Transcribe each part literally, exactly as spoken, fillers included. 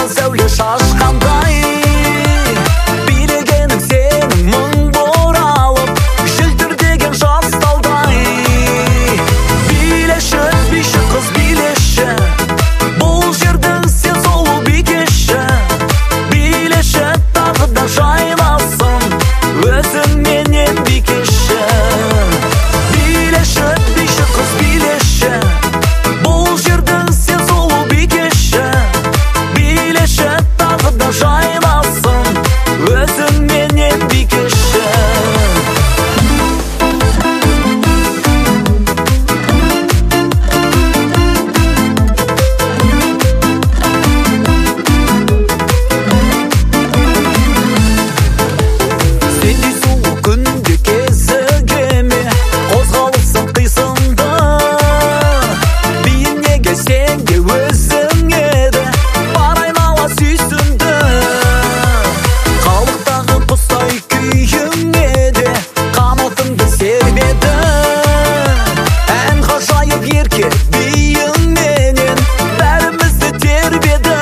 сәуле шашқандай, билегенің сенің мың бұралып, желтірдеген жас талдай. Билеші, биші қыз билеші, бұл жердің сен сұлу бикеші. Билеші, тағы да жайласын өзіңменен бикеші. Билеші, биші қыз билеші, бұл жердің сен сұлу бикеші. Билеші, тағы да жайласын өзіңменен бикеші. Сендей сұлу күнде кезігеме, қозғалысың қисынды. Бейнеге сен де өзің еді, бар айнала сүйсінді. Қалықтағы құстай күйіңе де қанатыңды сермеді. Ән ғажайып ерке биіңменен бәрімізді тербеді.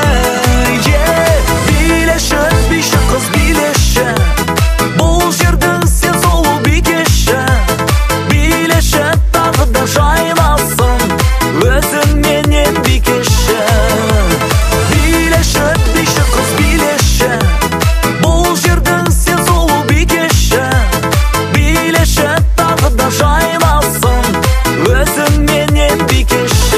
Билеші, биші қыз билеші, бұл жердің сен сұлу бикеші. Билеші, тағы да жайласын өзіңменен бикеші. Билеші, биші қыз билеші, бұл жердің сен сұлу бикеші. Билеші, тағы да жайласын өзіңменен бикеші.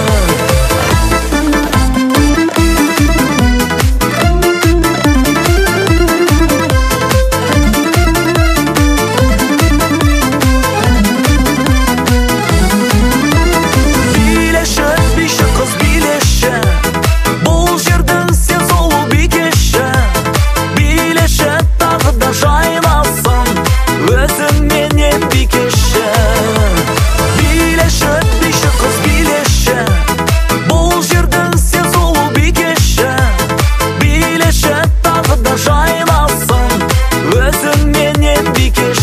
Билеші, биші қыз билеші, бұл жердің сен сұлу бикеші. Билеші, тағы да жайласын өзіңменен бикеші. Билеші, биші қыз билеші, бұл жердің сен сұлу бикеші. Билеші, тағы да жайласын өзіңменен бикеші.